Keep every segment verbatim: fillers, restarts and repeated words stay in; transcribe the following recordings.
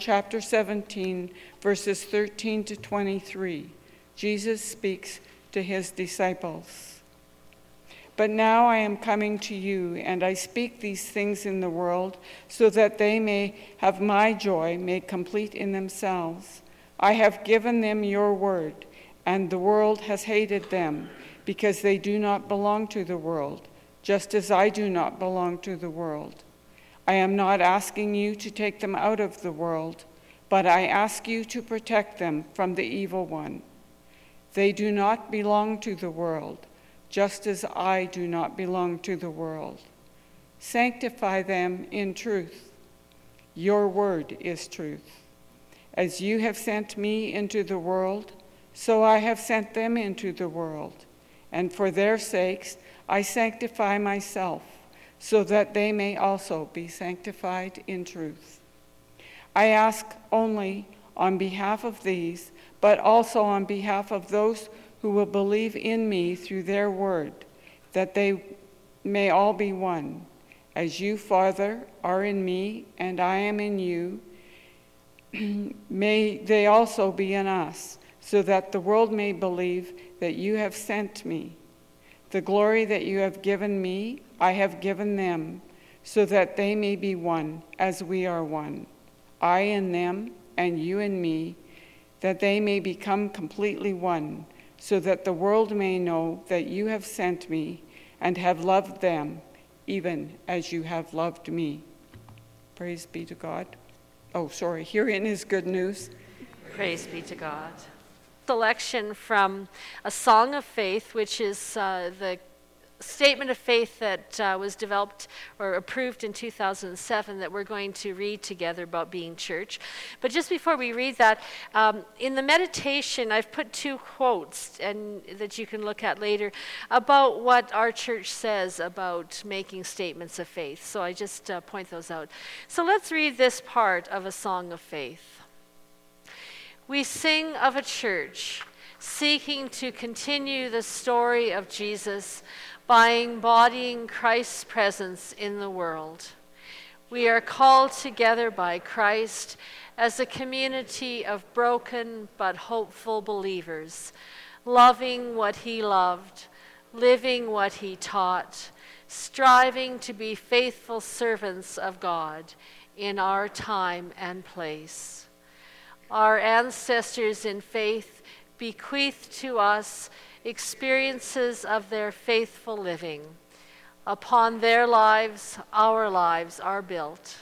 chapter seventeen, verses thirteen to twenty-three, Jesus speaks to his disciples. But now I am coming to you, and I speak these things in the world, so that they may have my joy made complete in themselves. I have given them your word, and the world has hated them, because they do not belong to the world, just as I do not belong to the world. I am not asking you to take them out of the world, but I ask you to protect them from the evil one. They do not belong to the world, just as I do not belong to the world. Sanctify them in truth. Your word is truth. As you have sent me into the world, so I have sent them into the world. And for their sakes I sanctify myself, so that they may also be sanctified in truth. I ask only on behalf of these, but also on behalf of those who will believe in me through their word, that they may all be one. As you, Father, are in me and I am in you, may they also be in us, so that the world may believe that you have sent me. The glory that you have given me, I have given them, so that they may be one, as we are one. I in them, and you in me, that they may become completely one, so that the world may know that you have sent me and have loved them, even as you have loved me. Praise be to God. Oh, sorry, herein is good news. Praise be to God. Selection from A Song of Faith, which is uh, the statement of faith that uh, was developed or approved in two thousand seven that we're going to read together about being church. But just before we read that, um, in the meditation, I've put two quotes and that you can look at later about what our church says about making statements of faith. So I just uh, point those out. So let's read this part of A Song of Faith. We sing of a church seeking to continue the story of Jesus by embodying Christ's presence in the world. We are called together by Christ as a community of broken but hopeful believers, loving what he loved, living what he taught, striving to be faithful servants of God in our time and place. Our ancestors in faith bequeathed to us experiences of their faithful living. Upon their lives, our lives are built.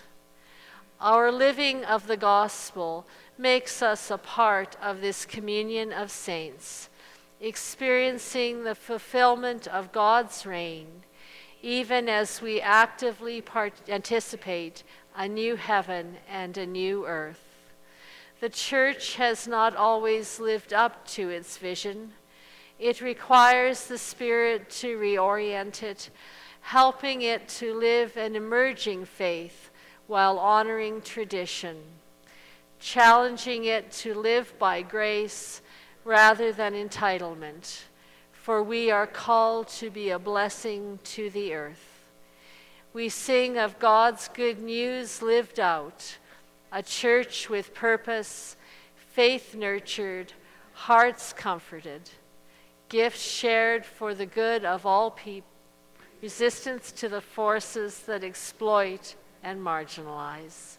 Our living of the gospel makes us a part of this communion of saints, experiencing the fulfillment of God's reign, even as we actively part- anticipate a new heaven and a new earth. The church has not always lived up to its vision. It requires the Spirit to reorient it, helping it to live an emerging faith while honoring tradition, challenging it to live by grace rather than entitlement, for we are called to be a blessing to the earth. We sing of God's good news lived out, a church with purpose, faith nurtured, hearts comforted, gifts shared for the good of all people, resistance to the forces that exploit and marginalize,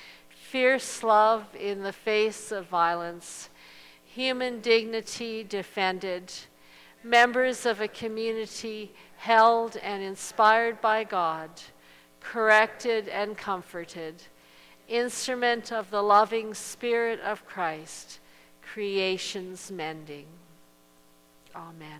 fierce love in the face of violence, human dignity defended, members of a community held and inspired by God, corrected and comforted, instrument of the loving Spirit of Christ, creation's mending. Amen.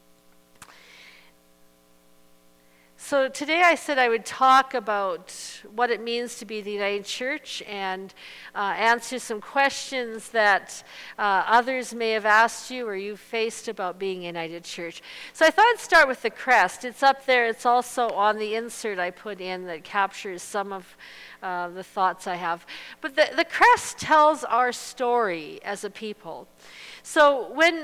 So today I said I would talk about what it means to be the United Church and uh, answer some questions that uh, others may have asked you or you've faced about being a United Church. So I thought I'd start with the crest. It's up there. It's also on the insert I put in that captures some of uh, the thoughts I have. But the, the crest tells our story as a people. So when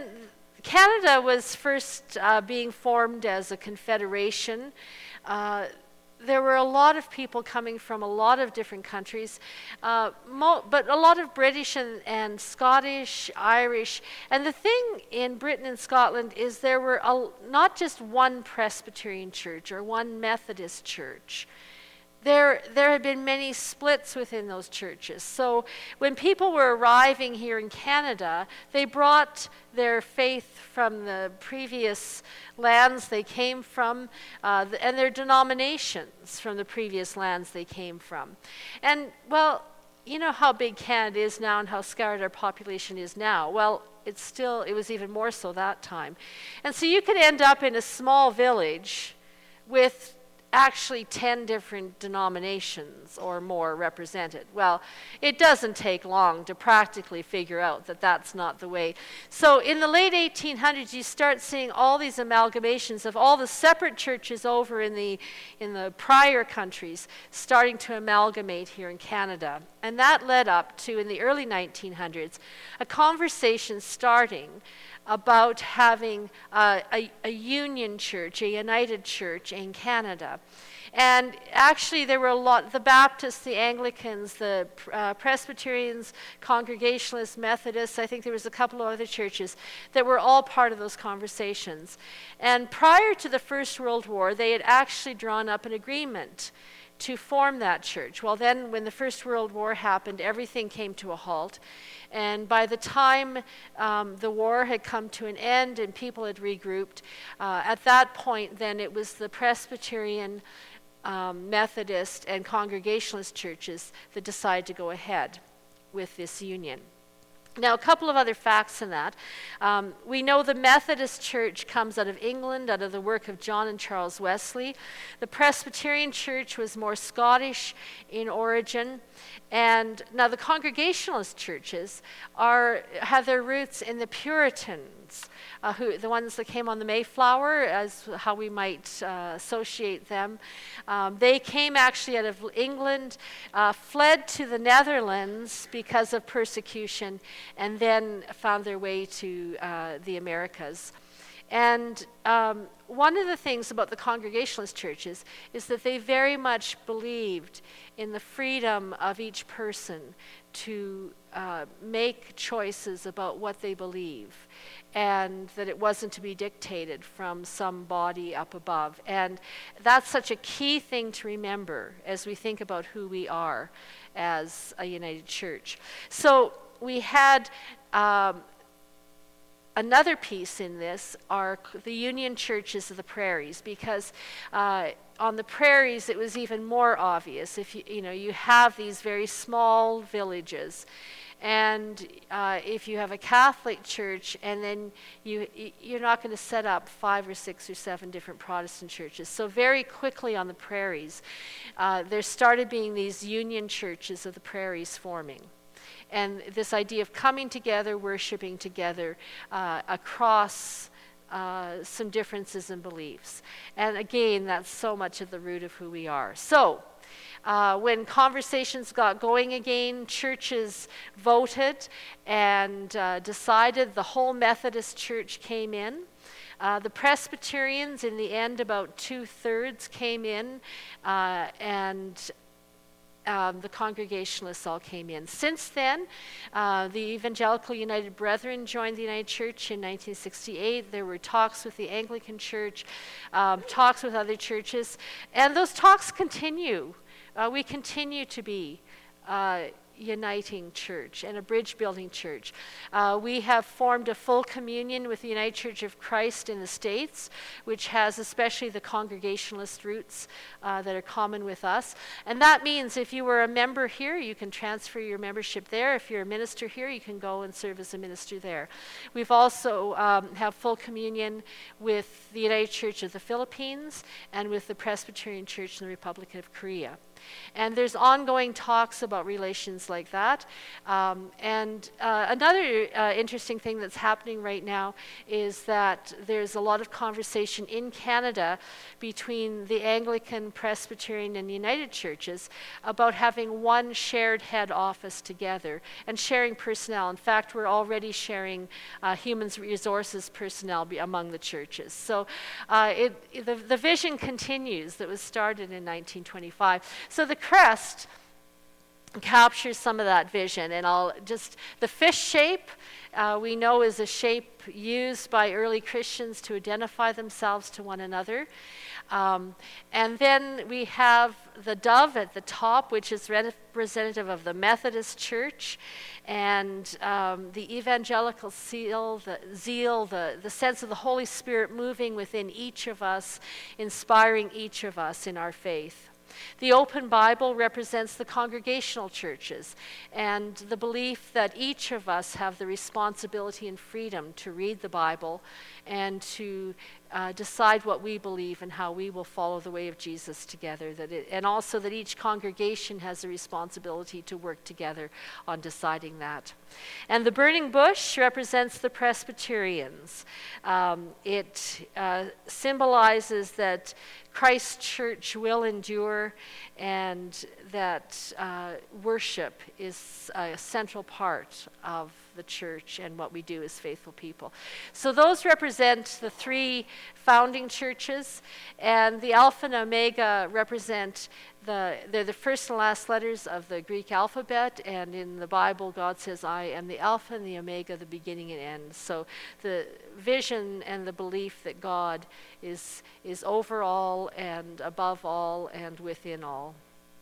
Canada was first uh, being formed as a confederation, Uh, there were a lot of people coming from a lot of different countries, uh, mo- but a lot of British and, and Scottish, Irish. And the thing in Britain and Scotland is there were a, not just one Presbyterian church or one Methodist church. There, there had been many splits within those churches. So when people were arriving here in Canada, they brought their faith from the previous lands they came from, uh, th- and their denominations from the previous lands they came from. And, well, you know how big Canada is now and how scattered our population is now. Well, it's still, it was even more so that time. And so you could end up in a small village with actually ten different denominations or more represented. Well, it doesn't take long to practically figure out that that's not the way. So in the late eighteen hundreds, you start seeing all these amalgamations of all the separate churches over in the in the prior countries starting to amalgamate here in Canada. And that led up to, in the early nineteen hundreds, a conversation starting about having uh, a, a union church, a united church in Canada. And actually there were a lot, the Baptists, the Anglicans, the uh, Presbyterians, Congregationalists, Methodists, I think there was a couple of other churches that were all part of those conversations. And prior to the First World War, they had actually drawn up an agreement to form that church. Well, then when the First World War happened, everything came to a halt. And by the time um, the war had come to an end and people had regrouped, uh, at that point then it was the Presbyterian, um, Methodist, and Congregationalist churches that decided to go ahead with this union. Now, a couple of other facts in that. Um, we know the Methodist Church comes out of England, out of the work of John and Charles Wesley. The Presbyterian Church was more Scottish in origin. And now the Congregationalist churches are have their roots in the Puritans, uh, who the ones that came on the Mayflower, as how we might uh, associate them. Um, they came actually out of England, uh, fled to the Netherlands because of persecution, and then found their way to uh, the Americas. And um, one of the things about the Congregationalist churches is that they very much believed in the freedom of each person to uh, make choices about what they believe, and that it wasn't to be dictated from some body up above. And that's such a key thing to remember as we think about who we are as a united church. So we had um, another piece in this are the Union churches of the prairies, because uh, on the prairies it was even more obvious. If you you know you have these very small villages, and uh, if you have a Catholic church, and then you you're not going to set up five or six or seven different Protestant churches. So very quickly on the prairies, uh, there started being these Union churches of the prairies forming. And this idea of coming together, worshiping together uh, across uh, some differences in beliefs. And again, that's so much at the root of who we are. So, uh, when conversations got going again, churches voted and uh, decided. The whole Methodist Church came in. Uh, the Presbyterians, in the end, about two-thirds came in, uh, and Um, the Congregationalists all came in. Since then, uh, the Evangelical United Brethren joined the United Church in nineteen sixty-eight. There were talks with the Anglican Church, um, talks with other churches, and those talks continue. Uh, we continue to be uh, uniting church and a bridge building church. Uh, we have formed a full communion with the United Church of Christ in the States, which has especially the Congregationalist roots uh, that are common with us. And that means if you were a member here, you can transfer your membership there. If you're a minister here, you can go and serve as a minister there. We've also um, have full communion with the United Church of the Philippines and with the Presbyterian Church in the Republic of Korea. And there's ongoing talks about relations like that. Um, and uh, another uh, interesting thing that's happening right now is that there's a lot of conversation in Canada between the Anglican, Presbyterian, and United Churches about having one shared head office together and sharing personnel. In fact, we're already sharing uh, human resources personnel be among the churches. So uh, it, the, the vision continues that was started in nineteen twenty-five. So the crest captures some of that vision, and I'll just, the fish shape uh, we know is a shape used by early Christians to identify themselves to one another. Um, and then we have the dove at the top, which is representative of the Methodist Church, and um, the evangelical seal, the zeal, the, the sense of the Holy Spirit moving within each of us, inspiring each of us in our faith. The open Bible represents the congregational churches and the belief that each of us have the responsibility and freedom to read the Bible and to uh, decide what we believe and how we will follow the way of Jesus together. That it, and also that each congregation has a responsibility to work together on deciding that. And the burning bush represents the Presbyterians. Um, it uh, symbolizes that Christ's church will endure and that uh, worship is a central part of the church and what we do as faithful people. So those represent the three founding churches, and the Alpha and Omega represent the, they're the first and last letters of the Greek alphabet, and in the Bible God says, I am the Alpha and the Omega, the beginning and end. So the vision and the belief that God is, is over all and above all and within all.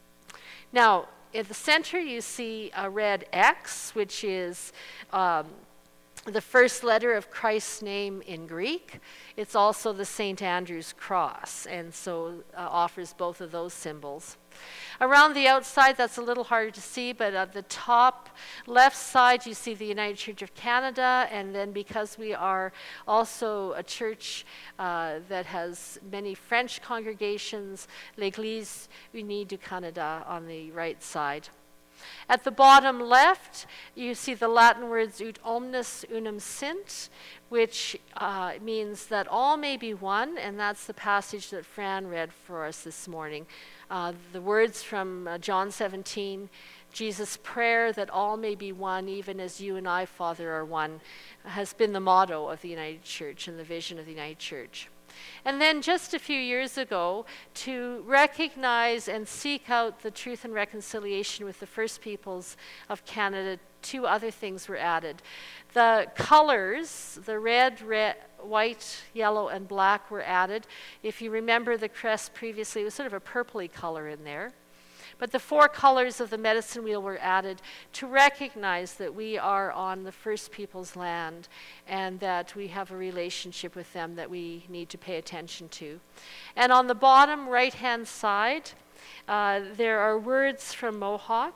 Now, at the center you see a red X, which is um, the first letter of Christ's name in Greek. It's also the Saint Andrew's cross, and so uh, offers both of those symbols. Around the outside, that's a little harder to see, but at the top left side, you see the United Church of Canada, and then because we are also a church uh, that has many French congregations, L'Église Unie du Canada on the right side. At the bottom left, you see the Latin words ut omnes unum sint, which uh, means that all may be one, and that's the passage that Fran read for us this morning. Uh, the words from uh, John seventeen, Jesus' prayer that all may be one, even as you and I, Father, are one, has been the motto of the United Church and the vision of the United Church. And then just a few years ago, to recognize and seek out the truth and reconciliation with the First Peoples of Canada, two other things were added. The colors, the red, red, white, yellow, and black were added. If you remember the crest previously, it was sort of a purpley color in there. But the four colors of the medicine wheel were added to recognize that we are on the First Peoples' land and that we have a relationship with them that we need to pay attention to. And on the bottom right-hand side, uh, there are words from Mohawk.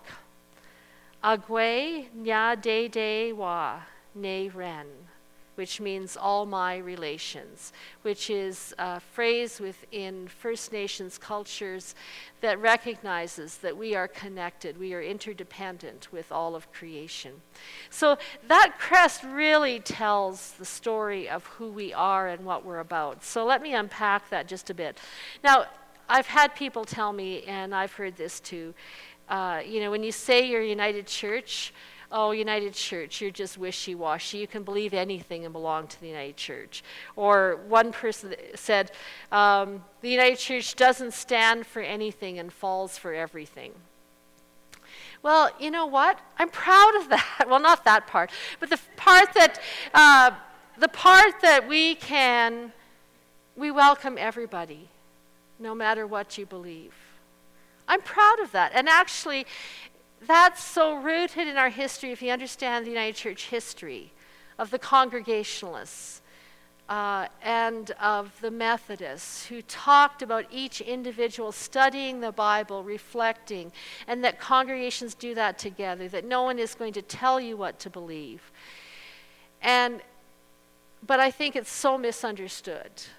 Agwe nya de de wa ne ren, which means all my relations, which is a phrase within First Nations cultures that recognizes that we are connected, we are interdependent with all of creation. So that crest really tells the story of who we are and what we're about. So let me unpack that just a bit. Now, I've had people tell me, and I've heard this too, uh, you know, when you say you're United Church, oh, United Church, you're just wishy-washy. You can believe anything and belong to the United Church. Or one person said, um, the United Church doesn't stand for anything and falls for everything. Well, you know what? I'm proud of that. Well, not that part, but the part that, uh, the part that we can, we welcome everybody, no matter what you believe. I'm proud of that. And actually, that's so rooted in our history, if you understand the United Church history, of the Congregationalists uh, and of the Methodists, who talked about each individual studying the Bible, reflecting, and that congregations do that together, that no one is going to tell you what to believe. And, but I think it's so misunderstood.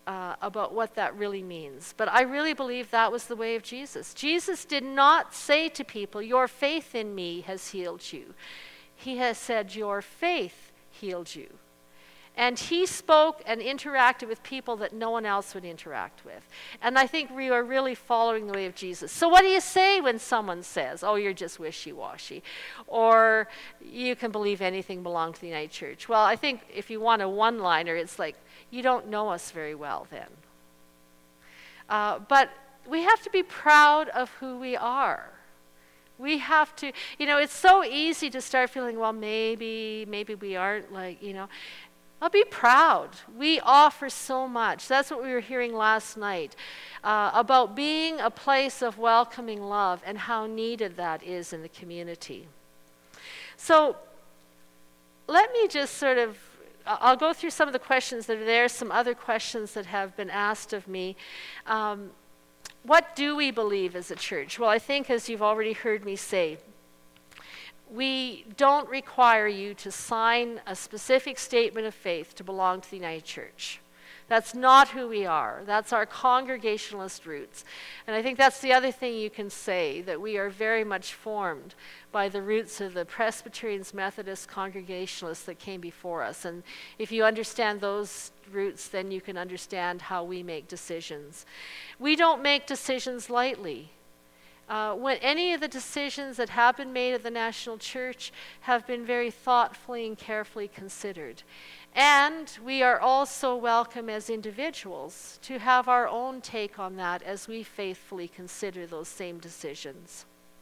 uh, about what that really means. But I really believe that was the way of Jesus. Jesus did not say to people, your faith in me has healed you. He has said, your faith healed you. And he spoke and interacted with people that no one else would interact with. And I think we are really following the way of Jesus. So what do you say when someone says, oh, you're just wishy-washy? Or you can believe anything belong to the United Church? Well, I think if you want a one-liner, it's like, you don't know us very well then. Uh, but we have to be proud of who we are. We have to, you know, it's so easy to start feeling, well, maybe, maybe we aren't like, you know. Well, be proud. We offer so much. That's what we were hearing last night uh, about being a place of welcoming love and how needed that is in the community. So let me just sort of, I'll go through some of the questions that are there, some other questions that have been asked of me. Um, what do we believe as a church? Well, I think, as you've already heard me say, we don't require you to sign a specific statement of faith to belong to the United Church. That's not who we are. That's our Congregationalist roots. And I think that's the other thing you can say, that we are very much formed by the roots of the Presbyterians, Methodists, Congregationalists that came before us. And if you understand those roots, then you can understand how we make decisions. We don't make decisions lightly. Uh, when any of the decisions that have been made at the National Church have been very thoughtfully and carefully considered. And we are also welcome as individuals to have our own take on that as we faithfully consider those same decisions.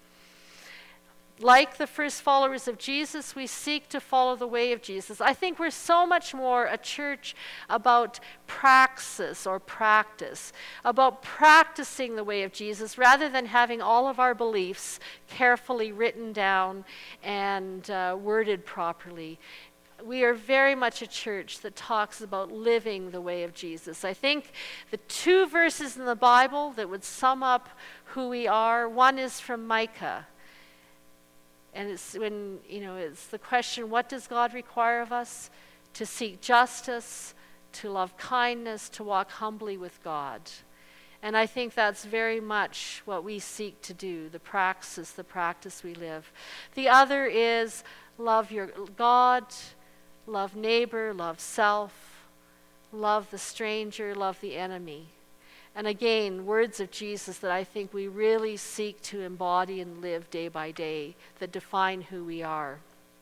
Like the first followers of Jesus, we seek to follow the way of Jesus. I think we're so much more a church about praxis or practice, about practicing the way of Jesus rather than having all of our beliefs carefully written down and uh, worded properly. We are very much a church that talks about living the way of Jesus. I think the two verses in the Bible that would sum up who we are, one is from Micah. And it's when, you know, it's the question, what does God require of us? To seek justice, to love kindness, to walk humbly with God. And I think that's very much what we seek to do, the praxis, the practice we live. The other is love your God, love neighbor, love self, love the stranger, love the enemy. And again, words of Jesus that I think we really seek to embody and live day by day that define who we are.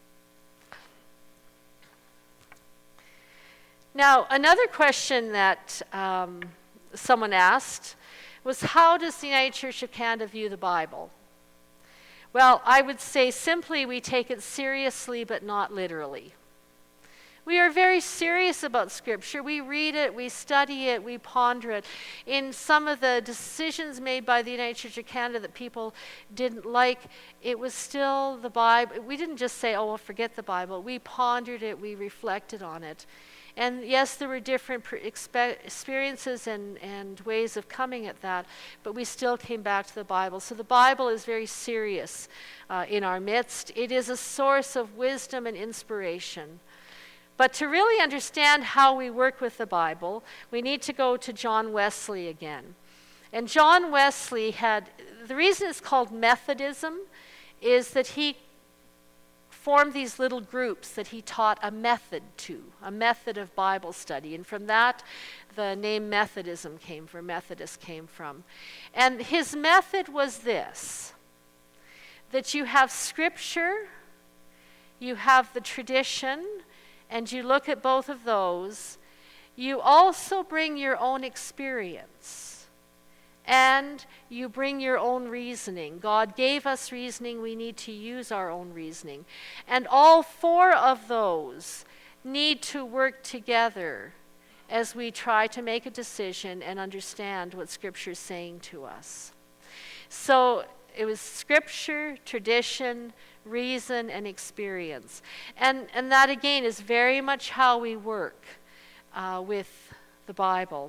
Now, another question that um, someone asked was, how does the United Church of Canada view the Bible? Well, I would say simply we take it seriously but not literally. We are very serious about Scripture. We read it, we study it, we ponder it. In some of the decisions made by the United Church of Canada that people didn't like, it was still the Bible. We didn't just say, oh, well, forget the Bible. We pondered it, we reflected on it. And yes, there were different expe- experiences and, and ways of coming at that, but we still came back to the Bible. So the Bible is very serious uh, in our midst. It is a source of wisdom and inspiration. But to really understand how we work with the Bible, we need to go to John Wesley again. And John Wesley had, the reason it's called Methodism is that he formed these little groups that he taught a method to, a method of Bible study. And from that, the name Methodism came from, Methodist came from. And his method was this, that you have Scripture, you have the tradition, and you look at both of those, you also bring your own experience, and you bring your own reasoning. God gave us reasoning, we need to use our own reasoning. And all four of those need to work together as we try to make a decision and understand what Scripture is saying to us. So it was Scripture, tradition, reason, and experience. And, and that, again, is very much how we work uh, with the Bible.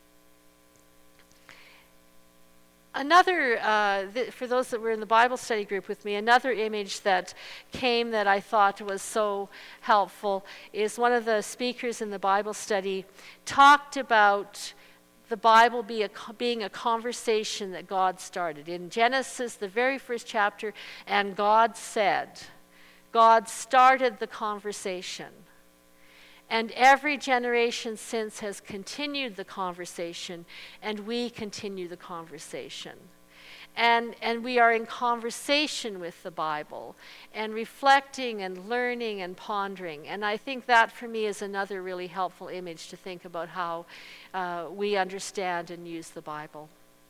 Another, uh, th- for those that were in the Bible study group with me, another image that came that I thought was so helpful is one of the speakers in the Bible study talked about the Bible be a, being a conversation that God started. In Genesis, the very first chapter, and God said, God started the conversation. And every generation since has continued the conversation, and we continue the conversation. And, and we are in conversation with the Bible, and reflecting and learning and pondering. And I think that for me is another really helpful image to think about how uh, we understand and use the Bible.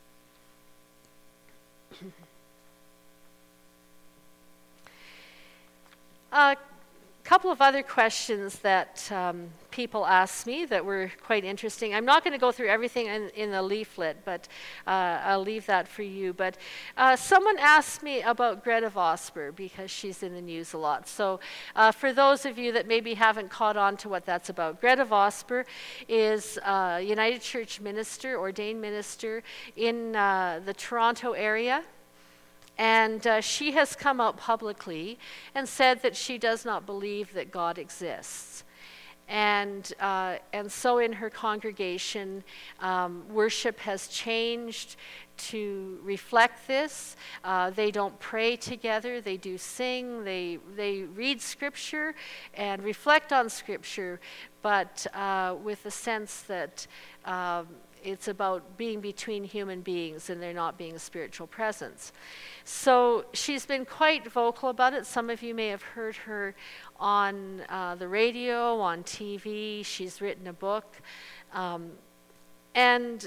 A couple of other questions that um, people asked me that were quite interesting. I'm not going to go through everything in, in the leaflet, but uh, I'll leave that for you. But uh, someone asked me about Greta Vosper because she's in the news a lot. So uh, for those of you that maybe haven't caught on to what that's about, Greta Vosper is a United Church minister, ordained minister in uh, the Toronto area. And uh, she has come out publicly and said that she does not believe that God exists. And, uh, and so in her congregation, um, worship has changed to reflect this. Uh, they don't pray together, they do sing, they, they read Scripture and reflect on Scripture, but uh, with the sense that um, it's about being between human beings and there not being a spiritual presence. So she's been quite vocal about it. Some of you may have heard her on uh, the radio, on T V. She's written a book. Um, and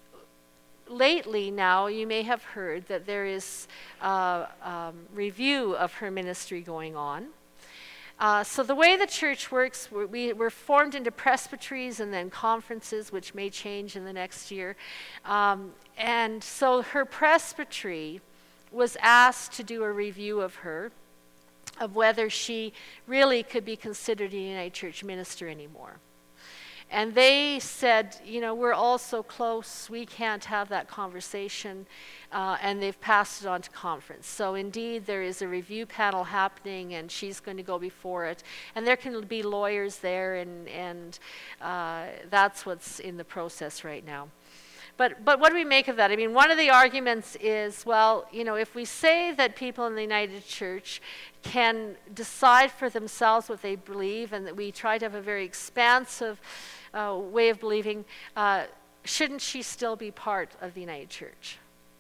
lately now, you may have heard that there is a um, review of her ministry going on. Uh, so the way the church works, we're, we, we're formed into presbyteries and then conferences, which may change in the next year. Um, and so her presbytery was asked to do a review of her, of whether she really could be considered a United Church minister anymore. And they said, you know, we're all so close, we can't have that conversation, uh, and they've passed it on to conference. So indeed, there is a review panel happening, and she's going to go before it. And there can be lawyers there, and, and uh, that's what's in the process right now. But, but what do we make of that? I mean, one of the arguments is, well, you know, if we say that people in the United Church can decide for themselves what they believe, and that we try to have a very expansive uh, way of believing, uh, shouldn't she still be part of the United Church?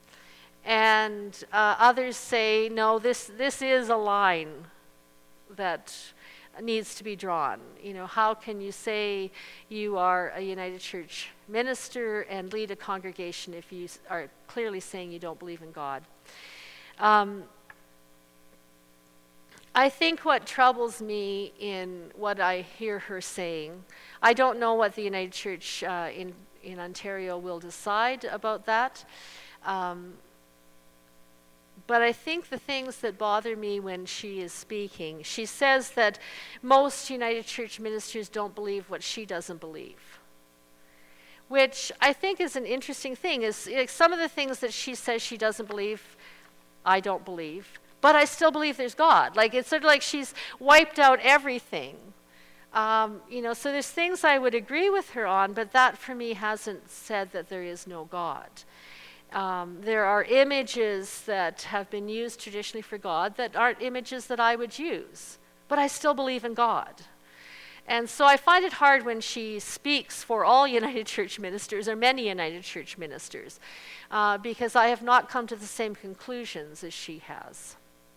And uh, others say, no, this, this is a line that needs to be drawn. You know, how can you say you are a United Church minister and lead a congregation if you are clearly saying you don't believe in God? Um, I think what troubles me in what I hear her saying, I don't know what the United Church uh, in, in Ontario will decide about that. Um, But I think the things that bother me when she is speaking, she says that most United Church ministers don't believe what she doesn't believe, which I think is an interesting thing. Is like, some of the things that she says she doesn't believe, I don't believe, but I still believe there's God. Like, it's sort of like she's wiped out everything. Um, you know, so there's things I would agree with her on, but that for me hasn't said that there is no God. Um, there are images that have been used traditionally for God that aren't images that I would use, but I still believe in God. And so I find it hard when she speaks for all United Church ministers, or many United Church ministers, uh, because I have not come to the same conclusions as she has.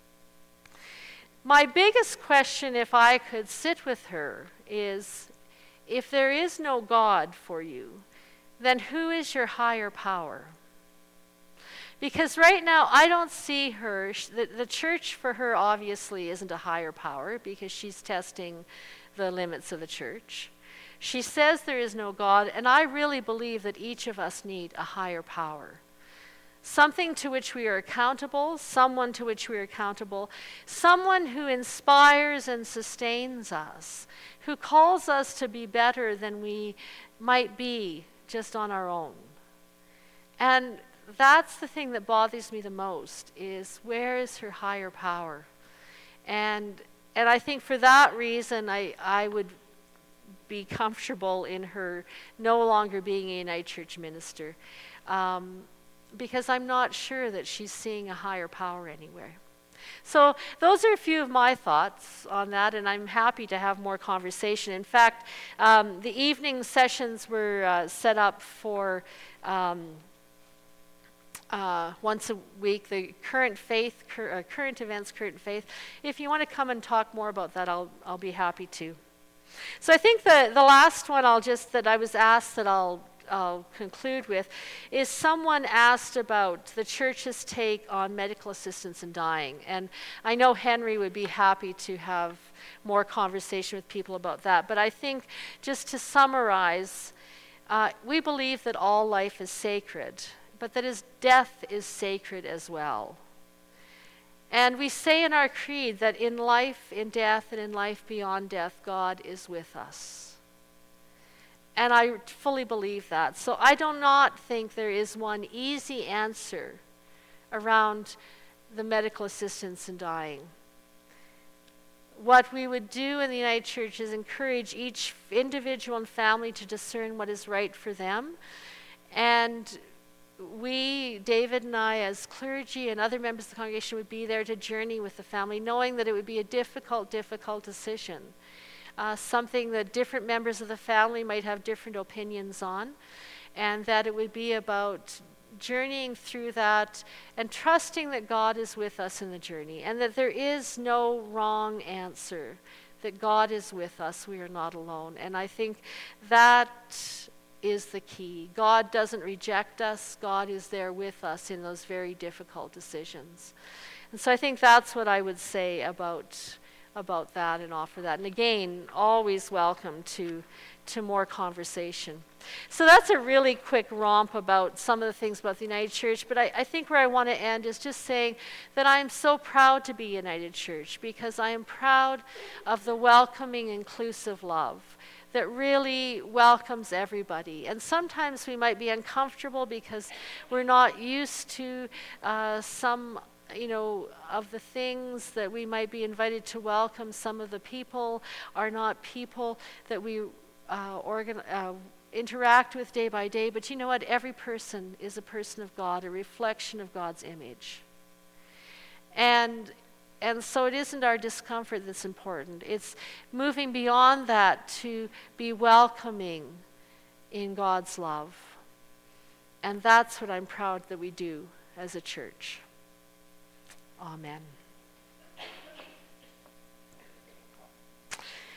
My biggest question, if I could sit with her, is if there is no God for you, then who is your higher power? Because right now, I don't see her, the, the church for her obviously isn't a higher power because she's testing the limits of the church. She says there is no God, and I really believe that each of us need a higher power. Something to which we are accountable, someone to which we are accountable, someone who inspires and sustains us, who calls us to be better than we might be just on our own. And that's the thing that bothers me the most, is where is her higher power? And and I think for that reason, I, I would be comfortable in her no longer being a United Church minister, um, because I'm not sure that she's seeing a higher power anywhere. So those are a few of my thoughts on that, and I'm happy to have more conversation. In fact, um, the evening sessions were uh, set up for um, uh, once a week, the current faith, cur- uh, current events, current faith. If you want to come and talk more about that, I'll I'll be happy to. So I think the the last one I'll just that I was asked that I'll I'll conclude with is someone asked about the church's take on medical assistance in dying. And I know Henry would be happy to have more conversation with people about that. But I think just to summarize, uh, we believe that all life is sacred, but that his death is sacred as well. And we say in our creed that in life, in death, and in life beyond death, God is with us. And I fully believe that. So I do not think there is one easy answer around the medical assistance in dying. What we would do in the United Church is encourage each individual and family to discern what is right for them. And we, David and I, as clergy and other members of the congregation, would be there to journey with the family, knowing that it would be a difficult, difficult decision. Uh, something that different members of the family might have different opinions on, and that it would be about journeying through that and trusting that God is with us in the journey, and that there is no wrong answer, that God is with us, we are not alone. And I think that is the key. God doesn't reject us. God is there with us in those very difficult decisions. And so I think that's what I would say about about that and offer that. And again, always welcome to to more conversation. So that's a really quick romp about some of the things about the United Church, but I, I think where I want to end is just saying that I am so proud to be United Church, because I am proud of the welcoming, inclusive love that really welcomes everybody. And sometimes we might be uncomfortable because we're not used to uh, some you know, of the things that we might be invited to welcome. Some of the people are not people that we uh, organ- uh, interact with day by day. But you know what? Every person is a person of God, a reflection of God's image. And and so it isn't our discomfort that's important. It's moving beyond that to be welcoming in God's love. And that's what I'm proud that we do as a church. Amen.